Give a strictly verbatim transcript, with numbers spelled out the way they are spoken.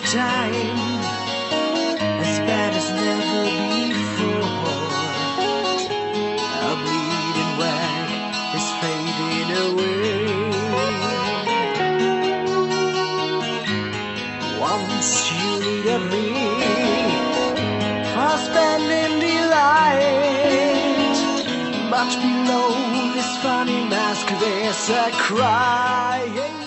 time, as bad as never before. A bleeding wag is fading away. Once you needed me for spending delight, but below this funny mask there's a cry.